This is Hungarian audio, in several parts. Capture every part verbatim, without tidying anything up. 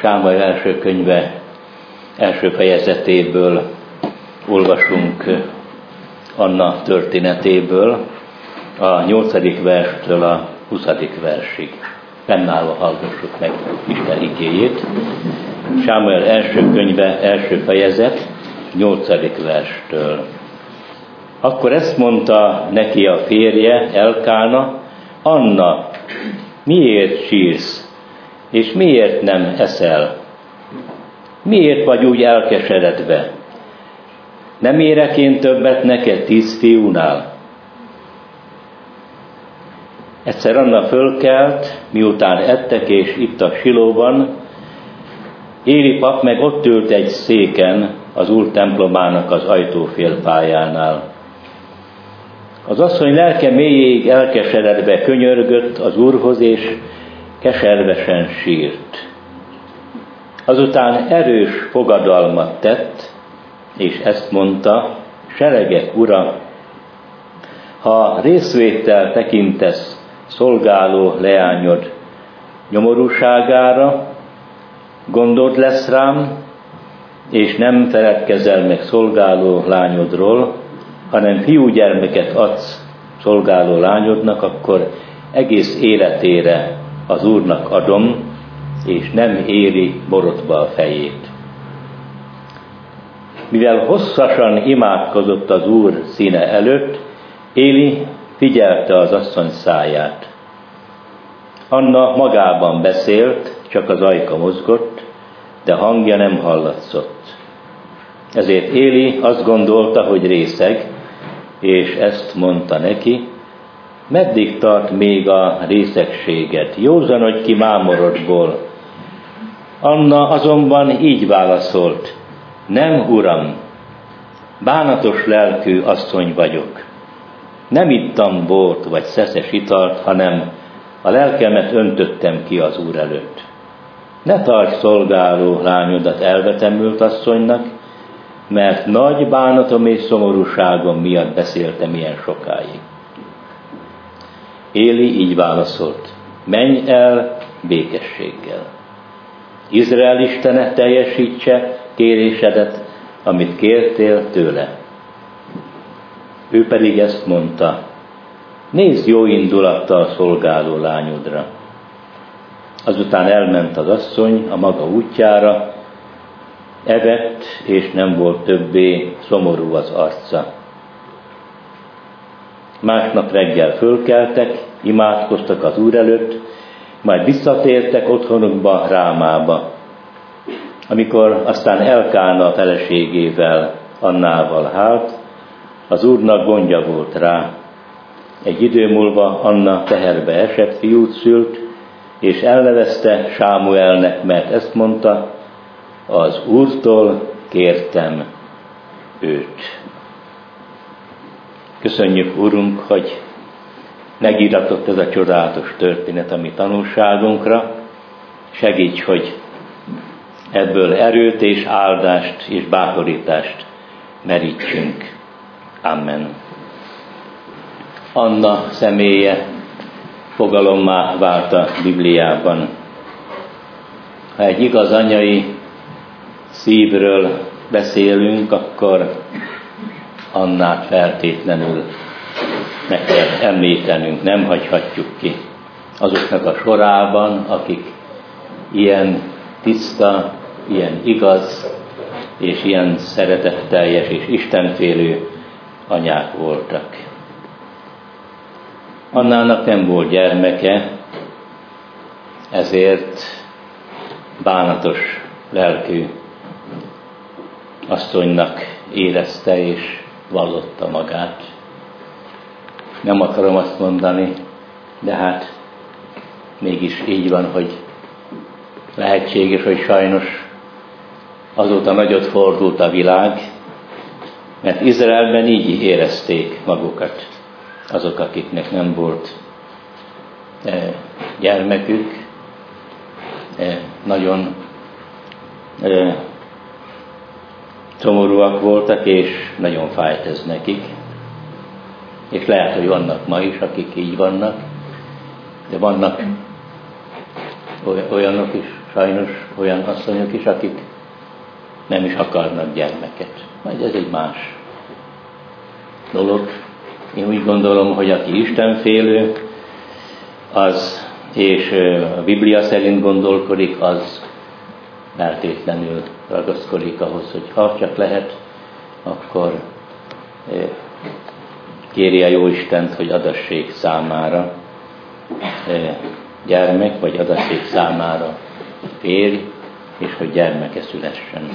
Sámuel első könyve első fejezetéből olvasunk Anna történetéből, a nyolcadik verstől a huszadik versig. Fennállva hallgassuk meg Isten igéjét. Sámuel első könyve első fejezet, nyolcadik verstől. Akkor ezt mondta neki a férje, Elkána: Anna, miért sírsz, és miért nem eszel? Miért vagy úgy elkeseredve? Nem érek én többet neked tíz fiúnál? Egyszer Anna fölkelt, miután ettek és ittak Silóban. Éli pap meg ott ült egy széken az Úr templomának az ajtófélpályánál. Az asszony lelke mélyéig elkeseredve könyörgött az Úrhoz, és keservesen sírt. Azután erős fogadalmat tett, és ezt mondta: Seregek ura, ha részvéttel tekintesz szolgáló leányod nyomorúságára, gondod lesz rám, és nem feledkezel meg szolgáló lányodról, hanem fiúgyermeket adsz szolgáló lányodnak, akkor egész életére az Úrnak adom, és nem éri borotva a fejét. Mivel hosszasan imádkozott az Úr színe előtt, Éli figyelte az asszony száját. Anna magában beszélt, csak az ajka mozgott, de hangja nem hallatszott. Ezért Éli azt gondolta, hogy részeg, és ezt mondta neki: meddig tart még a részegséged? Józanodj ki mámorodból. Anna azonban így válaszolt: nem, uram, bánatos lelkű asszony vagyok. Nem ittam bort vagy szeszes italt, hanem a lelkemet öntöttem ki az Úr előtt. Ne tarts szolgáló lányodat elvetemült asszonynak, mert nagy bánatom és szomorúságom miatt beszéltem ilyen sokáig. Éli így válaszolt: menj el békességgel. Izrael istene teljesítse kérésedet, amit kértél tőle. Ő pedig ezt mondta: nézz jó indulattal szolgáló lányodra. Azután elment az asszony a maga útjára, evett, és nem volt többé szomorú az arca. Másnap reggel fölkeltek, imádkoztak az Úr előtt, majd visszatértek otthonukba, Rámába. Amikor aztán Elkána feleségével, Annával hált, az Úrnak gondja volt rá. Egy idő múlva Anna teherbe esett, fiút szült, és elnevezte Sámuelnek, mert ezt mondta: az Úrtól kértem őt. Köszönjük, Urunk, hogy megíratott ez a csodálatos történet a mi tanulságunkra. Segíts, hogy ebből erőt és áldást és bátorítást merítsünk. Amen. Anna személye fogalommá vált a Bibliában. Ha egy igaz anyai szívről beszélünk, akkor Annát feltétlenül meg kell említenünk, nem hagyhatjuk ki azoknak a sorában, akik ilyen tiszta, ilyen igaz, és ilyen szeretetteljes és istenfélő anyák voltak. Annának nem volt gyermeke, ezért bánatos lelkű asszonynak érezte és vallotta magát. Nem akarom azt mondani, de hát mégis így van, hogy lehetséges, hogy sajnos azóta nagyot fordult a világ, mert Izraelben így érezték magukat azok, akiknek nem volt e, gyermekük, e, nagyon e, szomorúak voltak, és nagyon fájt ez nekik. És lehet, hogy vannak ma is, akik így vannak, de vannak olyanok is sajnos olyan asszonyok is, akik nem is akarnak gyermeket. Majd ez egy más dolog. Én úgy gondolom, hogy aki istenfélő, az, és a Biblia szerint gondolkodik, az feltétlenül ragaszkodik ahhoz, hogy ha csak lehet, akkor kéri a Jóistent, hogy adassék számára gyermek, vagy adassék számára férj, és hogy gyermeke szülessen.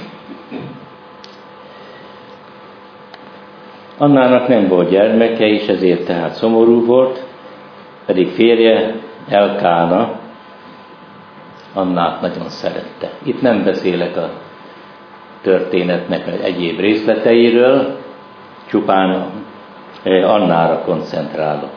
Annának nem volt gyermeke, és ezért tehát szomorú volt, pedig férje Elkána Annát nagyon szerette. Itt nem beszélek a történetnek az egyéb részleteiről, csupán Annára koncentrálok.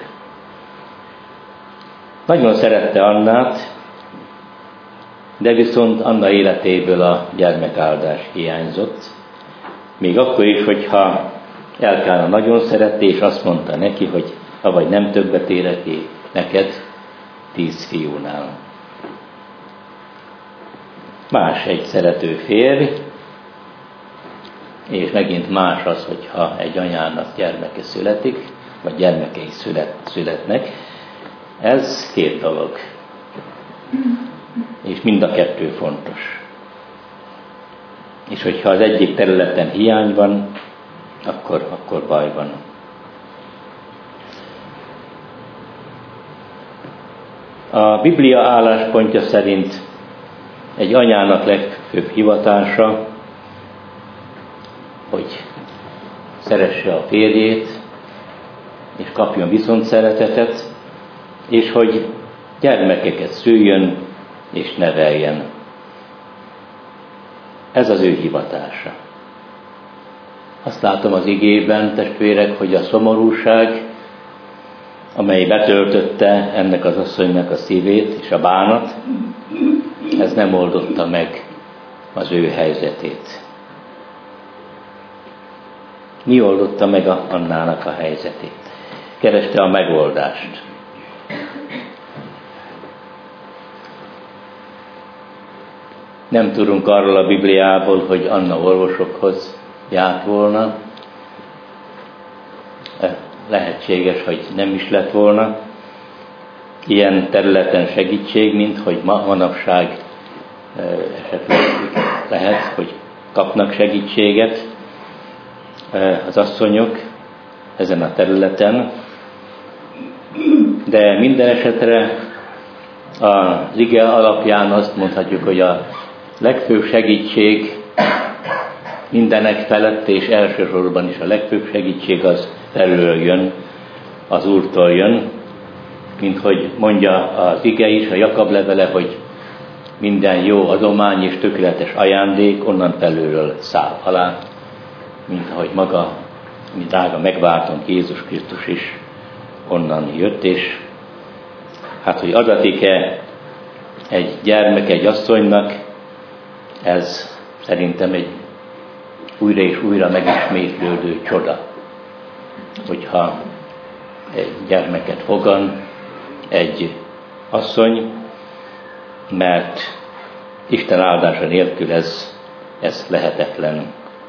Nagyon szerette Annát, de viszont Anna életéből a gyermekáldás hiányzott. Még akkor is, hogyha Elkána nagyon szerette, és azt mondta neki, hogy ha vagy nem többet érek neked tíz fiúnál. Más egy szerető férj, és megint más az, hogyha egy anyának gyermeke születik, vagy gyermekei szület, születnek. Ez két dolog. És mind a kettő fontos. És hogyha az egyik területen hiány van, akkor, akkor baj van. A Biblia álláspontja szerint egy anyának legfőbb hivatása, hogy szeresse a férjét, és kapjon viszont szeretetet, és hogy gyermekeket szüljön és neveljen. Ez az ő hivatása. Azt látom az igében, testvérek, hogy a szomorúság, amely betöltötte ennek az asszonynak a szívét, és a bánat, ez nem oldotta meg az ő helyzetét. Mi oldotta meg Annának a helyzetét? Kereste a megoldást. Nem tudunk arról a Bibliából, hogy Anna orvosokhoz járt volna. Lehetséges, hogy nem is lett volna ilyen területen segítség, mint hogy ma, manapság esetleg lehet, hogy kapnak segítséget az asszonyok ezen a területen. De minden esetre az ige alapján azt mondhatjuk, hogy a legfőbb segítség mindenek felett, és elsősorban is a legfőbb segítség az felülről jön, az Úrtól jön, mint hogy mondja az ige is, a Jakab levele, hogy minden jó adomány és tökéletes ajándék onnan felülről száll alá, mint ahogy maga, mi drága megváltunk Jézus Krisztus is onnan jött, és hát, hogy adatik-e egy gyermek egy asszonynak, ez szerintem egy újra és újra megismétlődő csoda, hogyha egy gyermeket fogan egy asszony, mert Isten áldása nélkül ez, ez lehetetlen.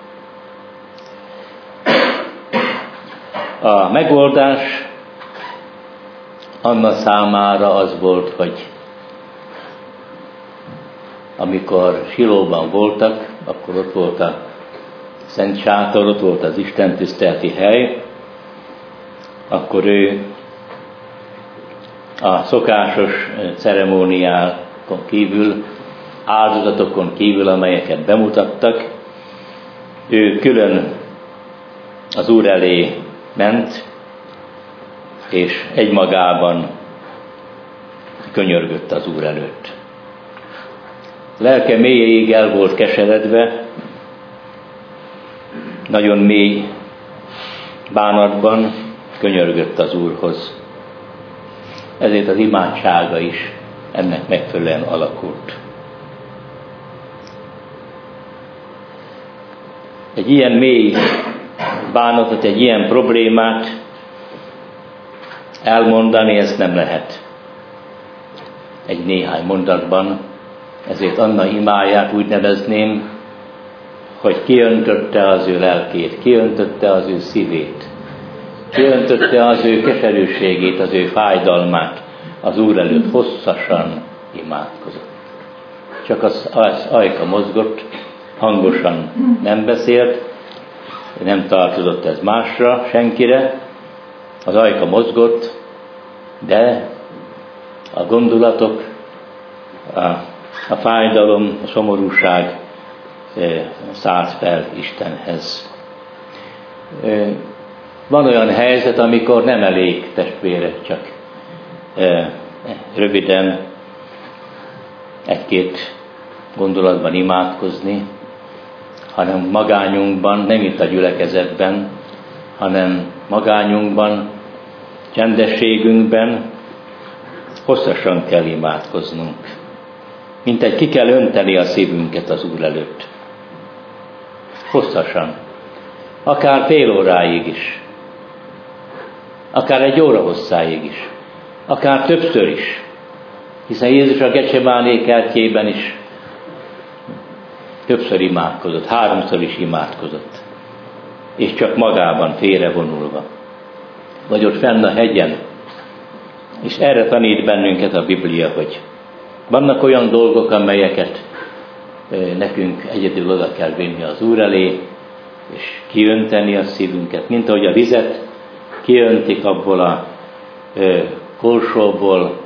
A megoldás Anna számára az volt, hogy amikor Silóban voltak, akkor ott volt a Szent Sátor, ott volt az Isten tiszteleti hely, akkor ő a szokásos ceremóniákon kívül, áldozatokon kívül, amelyeket bemutattak, ő külön az Úr elé ment, és egymagában könyörgött az Úr előtt. Lelke mélyéig el volt keseredve, nagyon mély bánatban könyörgött az Úrhoz. Ezért az imádsága is ennek megfelelően alakult. Egy ilyen mély bánatot, egy ilyen problémát elmondani, ezt nem lehet egy néhány mondatban, Ezért Anna imáját úgy nevezném, hogy kiöntötte az ő lelkét, kiöntötte az ő szívét, kiöntötte az ő keserűségét, az ő fájdalmát, az Úr előtt hosszasan imádkozott. Csak az, az ajka mozgott, hangosan nem beszélt, nem tartozott ez másra, senkire, az ajka mozgott, de a gondolatok, a, a fájdalom, a szomorúság e, szállt fel Istenhez. E, van olyan helyzet, amikor nem elég, testvérek, csak e, röviden egy-két gondolatban imádkozni, hanem magányunkban, nem itt a gyülekezetben, hanem magányunkban, csendességünkben hosszasan kell imádkoznunk. Mintegy ki kell önteni a szívünket az Úr előtt. Hosszasan. Akár fél óráig is. Akár egy óra hosszáig is. Akár többször is. Hiszen Jézus a Gecsemáné kertjében is többször imádkozott, háromszor is imádkozott. És csak magában félrevonulva. Vagy ott fenn a hegyen. És erre tanít bennünket a Biblia, hogy vannak olyan dolgok, amelyeket nekünk egyedül oda kell vinni az Úr elé, és kiönteni a szívünket, mint ahogy a vizet kiöntik abból a korsóból,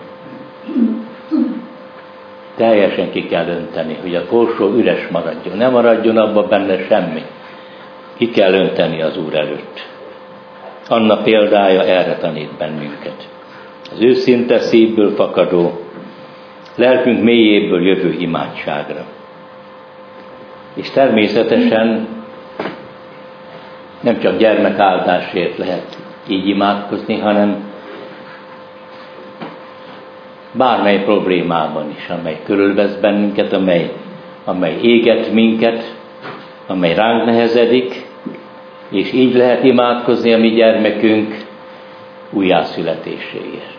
teljesen ki kell önteni, hogy a korsó üres maradjon, ne maradjon abban benne semmi. Ki kell önteni az Úr előtt. Anna példája erre tanít bennünket. Az őszinte szívből fakadó, lelkünk mélyéből jövő imádságra. És természetesen nem csak gyermekáldásért lehet így imádkozni, hanem bármely problémában is, amely körülvesz bennünket, amely, amely éget minket, amely ránk nehezedik, és így lehet imádkozni a mi gyermekünk újjászületéséért.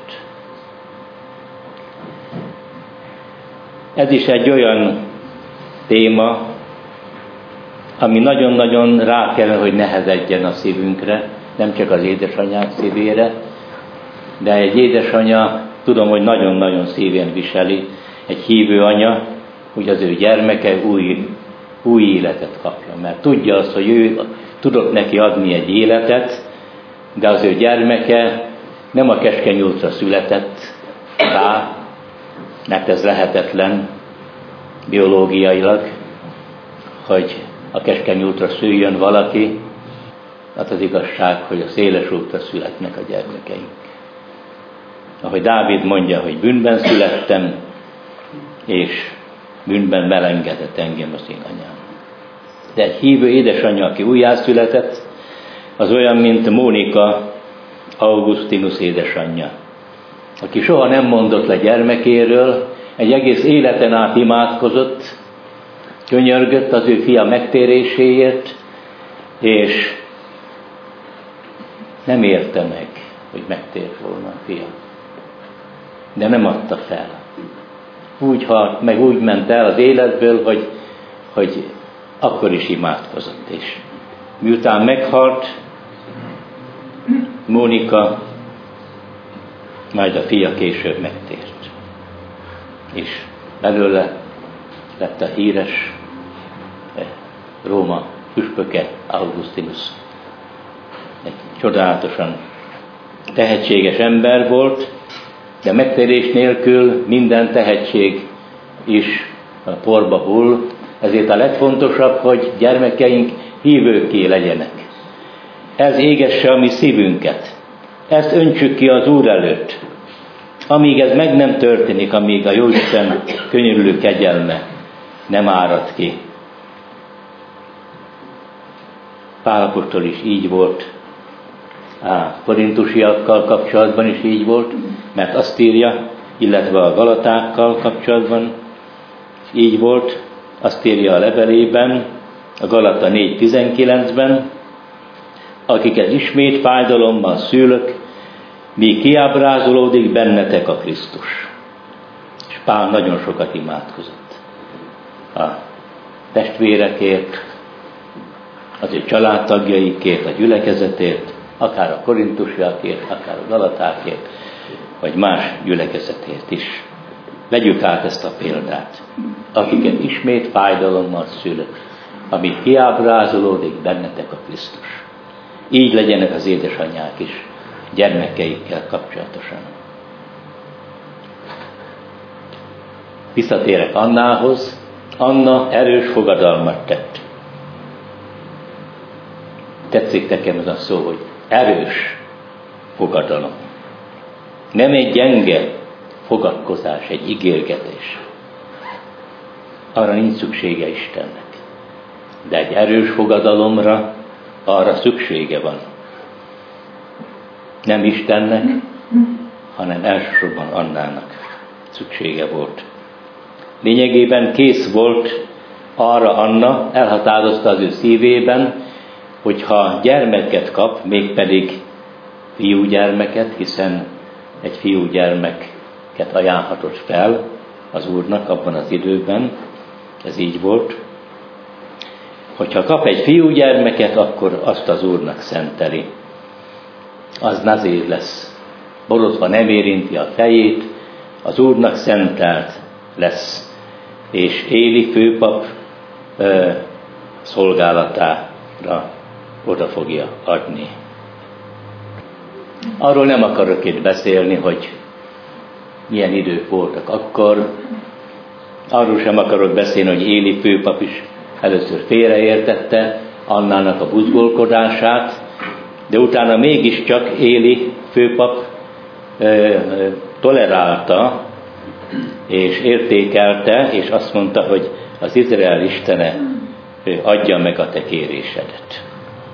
Ez is egy olyan téma, ami nagyon-nagyon rá kell, hogy nehezedjen a szívünkre, nem csak az édesanyák szívére, de egy édesanya, tudom, hogy nagyon-nagyon szívén viseli, egy hívő anya, hogy az ő gyermeke új, új életet kapja. Mert tudja azt, hogy ő tudott neki adni egy életet, de az ő gyermeke nem a keskeny útra született rá, mert ez lehetetlen biológiailag, hogy a keskeny útra szüljön valaki, hát az igazság, hogy a széles útra születnek a gyermekeink. Ahogy Dávid mondja, hogy bűnben születtem, és bűnben melengedett engem az én anyám. De egy hívő édesanyja, aki újjászületett, az olyan, mint Mónika Augustinus édesanyja, aki soha nem mondott le gyermekéről, egy egész életen át imádkozott, könyörgött az ő fia megtéréséért, és nem érte meg, hogy megtért volna a fia. De nem adta fel. Úgy halt, meg úgy ment el az életből, hogy, hogy akkor is imádkozott. És miután meghalt Mónika, majd a fia később megtért. És belőle lett a híres Róma püspöke, Augustinus. Egy csodálatosan tehetséges ember volt, de megtérés nélkül minden tehetség is a porba hull, ezért a legfontosabb, hogy gyermekeink hívőkké legyenek. Ez égesse a mi szívünket. Ezt öntsük ki az Úr előtt. Amíg ez meg nem történik, amíg a Jóisten könyörülő kegyelme nem árad ki. Pál apostol is így volt, a korintusiakkal kapcsolatban is így volt, mert azt írja, illetve a galatákkal kapcsolatban így volt, azt írja a levelében, a Galata négy tizenkilencben, akiket ismét fájdalommal szülök, míg kiábrázolódik bennetek a Krisztus. És Pál nagyon sokat imádkozott. a testvérekért, az ő családtagjaikért, a gyülekezetért, akár a korintusiakért, akár a galatákért, vagy más gyülekezetért is. Vegyük át ezt a példát, akiket ismét fájdalommal szül, amit kiábrázolódik bennetek a Krisztus. Így legyenek az édesanyák is gyermekeikkel kapcsolatosan. Visszatérek Annához. Anna erős fogadalmat tett. Tetszik nekem ez a szó, hogy erős fogadalom. Nem egy gyenge fogadkozás, egy ígérgetés. Arra nincs szüksége Istennek. De egy erős fogadalomra arra szüksége van. Nem Istennek, hanem elsősorban Annának szüksége volt. Lényegében kész volt arra Anna, elhatározta az ő szívében, hogyha gyermeket kap, mégpedig fiúgyermeket, hiszen egy fiúgyermeket ajánlhatott fel az Úrnak abban az időben, ez így volt, hogyha kap egy fiúgyermeket, akkor azt az Úrnak szenteli. Az nazír lesz. Borotva nem érinti a fejét, az Úrnak szentelt lesz. És Éli főpap ö, szolgálatára oda fogja adni. Arról nem akarok itt beszélni, hogy milyen idők voltak akkor. Arról sem akarok beszélni, hogy Éli főpap is először félreértette Annának a buzgolkodását, de utána mégiscsak Éli főpap ö, ö, tolerálta, és értékelte, és azt mondta, hogy az Izrael Istene adja meg a te kérésedet.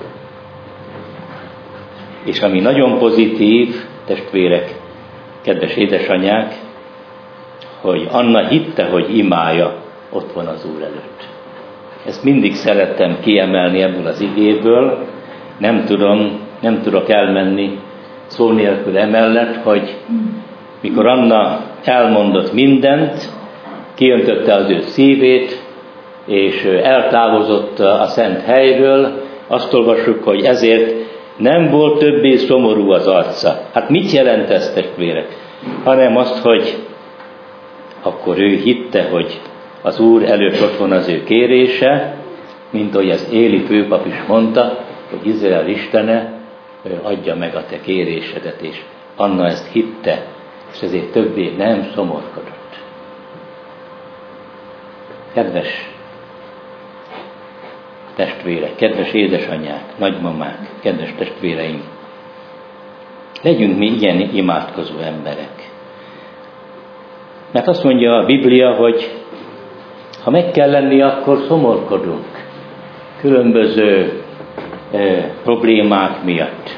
És ami nagyon pozitív, testvérek, kedves édesanyák, hogy Anna hitte, hogy imája ott van az Úr előtt. Ezt mindig szerettem kiemelni ebből az igéből, nem tudom, nem tudok elmenni szó nélkül emellett, hogy mikor Anna elmondott mindent, kiöntötte az ő szívét, és eltávozott a szent helyről, azt olvassuk, hogy ezért nem volt többé szomorú az arca. Hát mit jelent ez, testvérek? Hanem azt, hogy akkor ő hitte, hogy az Úr előtt ott van az ő kérése, mint ahogy az Éli főpap is mondta, hogy Izrael Istene adja meg a te kérésedet, és Anna ezt hitte, és ezért többé nem szomorkodott. Kedves testvérek, kedves édesanyák, nagymamák, kedves testvéreim, legyünk mi ilyen imádkozó emberek. Mert azt mondja a Biblia, hogy ha meg kell lenni, akkor szomorkodunk különböző eh, problémák miatt.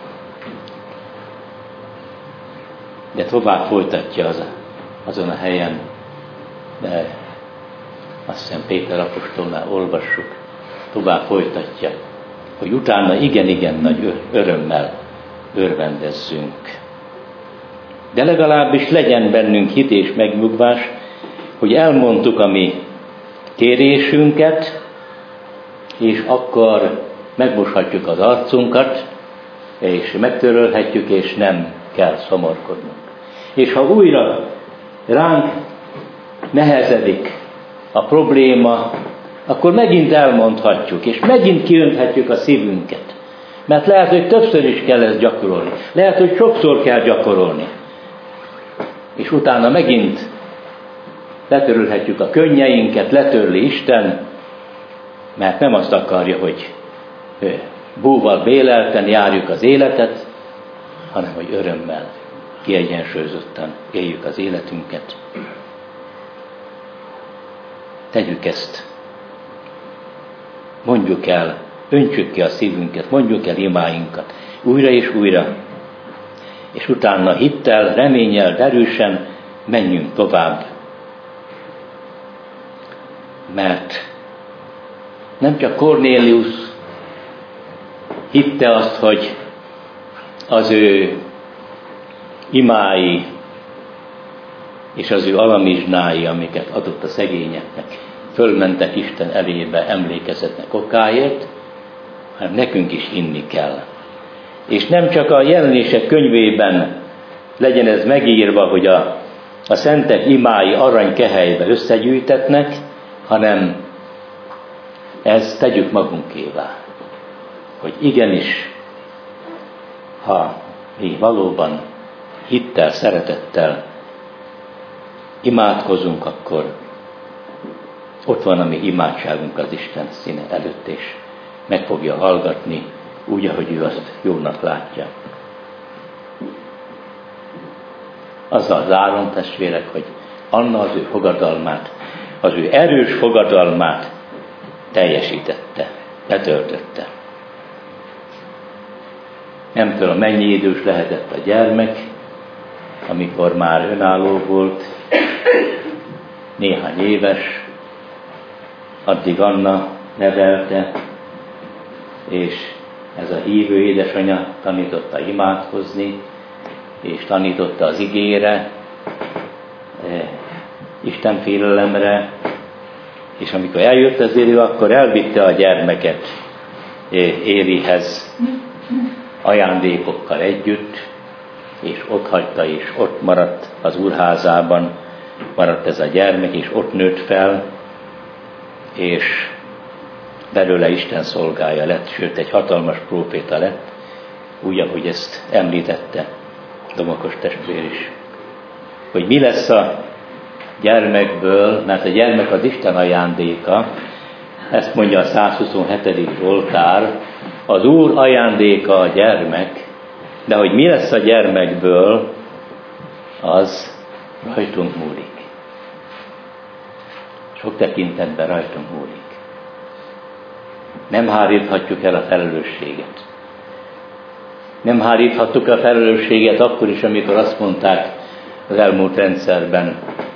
De tovább folytatja az, azon a helyen, de azt hiszem Péter apostolnál olvassuk, tovább folytatja, hogy utána igen-igen nagy örömmel örvendezzünk. De legalábbis legyen bennünk hit és megnyugvás, hogy elmondtuk a mi kérésünket, és akkor megmoshatjuk az arcunkat, és megtörölhetjük, és nem kell szomorkodnunk. És ha újra ránk nehezedik a probléma, akkor megint elmondhatjuk, és megint kiönthetjük a szívünket. Mert lehet, hogy többször is kell ezt gyakorolni. Lehet, hogy sokszor kell gyakorolni. És utána megint letörölhetjük a könnyeinket, letörli Isten, mert nem azt akarja, hogy búval bélelten járjuk az életet, hanem hogy örömmel, kiegyensúlyozottan éljük az életünket. Tegyük ezt. Mondjuk el, öntsük ki a szívünket, mondjuk el imáinkat újra és újra, és utána hittel, reménnyel, erősen menjünk tovább. Mert nem csak Kornélius hitte azt, hogy az ő imái és az ő alamizsnái, amiket adott a szegényeknek, fölmentek Isten elébe emlékezetnek okáért, hanem nekünk is inni kell. És nem csak a jelenések könyvében legyen ez megírva, hogy a, a szentek imái aranykehelybe összegyűjtetnek, hanem ezt tegyük magunkévá. Hogy igenis, ha mi valóban hittel, szeretettel imádkozunk, akkor ott van a mi imádságunk az Isten színe előtt, és meg fogja hallgatni úgy, ahogy ő azt jónak látja. Azzal zárom, testvérek, hogy Anna az ő fogadalmát, az ő erős fogadalmát teljesítette, betöltötte. Nem tudom, mennyi idős lehetett a gyermek, amikor már önálló volt, néhány éves, addig Anna nevelte, és ez a hívő édesanyja tanította imádkozni, és tanította az igére, Isten félelemre, és amikor eljött az idő, akkor elvitte a gyermeket Élihez ajándékokkal együtt, és ott hagyta, és ott maradt az úrházában, maradt ez a gyermek, és ott nőtt fel, és belőle Isten szolgája lett, sőt egy hatalmas próféta lett, úgy, ahogy ezt említette Domokos testvér is. Hogy mi lesz a gyermekből, mert a gyermek az Isten ajándéka, ezt mondja a százhuszonhetedik Zsoltár, az Úr ajándéka a gyermek, de hogy mi lesz a gyermekből, az rajtunk múlik. Sok tekintetben rajtunk múlik. Nem háríthatjuk el a felelősséget. Nem háríthattuk a felelősséget akkor is, amikor azt mondták az elmúlt rendszerben,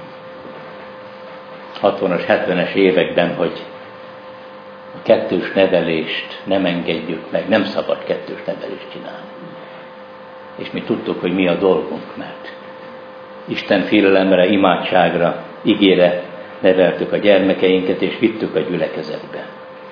hatvanas, hetvenes években, hogy a kettős nevelést nem engedjük meg, nem szabad kettős nevelést csinálni. És mi tudtuk, hogy mi a dolgunk, mert Isten félelemre, imádságra, igére neveltük a gyermekeinket, és vittük a gyülekezetbe.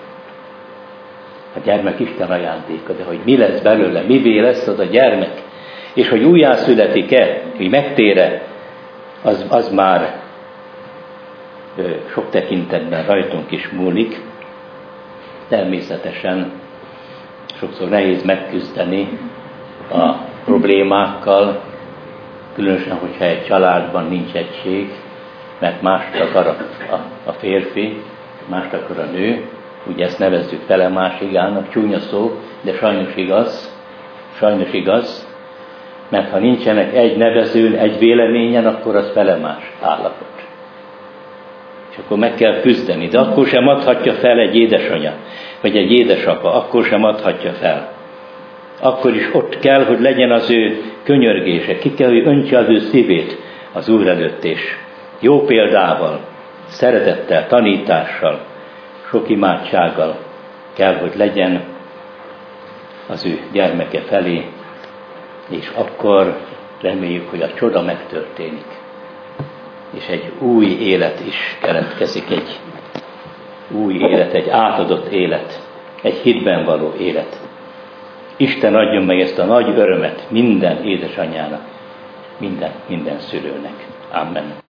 A gyermek Isten ajándéka, de hogy mi lesz belőle, mivé lesz az a gyermek, és hogy újjászületik-e, hogy megtér-e, az, az már ö, sok tekintetben rajtunk is múlik. Természetesen sokszor nehéz megküzdeni a problémákkal, különösen, hogyha egy családban nincs egység, mert mást akar a, a, a férfi, mást akar a nő, ugye ezt nevezzük felemásigának, csúnya szó, de sajnos igaz, sajnos igaz, mert ha nincsenek egy nevezőn, egy véleményen, akkor az felemás állapot. És akkor meg kell küzdeni, de akkor sem adhatja fel egy édesanya, vagy egy édesapa, akkor sem adhatja fel. Akkor is ott kell, hogy legyen az ő könyörgése, ki kell, hogy öntse az ő szívét az Úr előtt, és jó példával, szeretettel, tanítással, sok imádsággal kell, hogy legyen az ő gyermeke felé, és akkor reméljük, hogy a csoda megtörténik, és egy új élet is keletkezik, egy új élet, egy átadott élet, egy hitben való élet. Isten adjon meg ezt a nagy örömet minden édesanyjának, minden, minden szülőnek. Amen.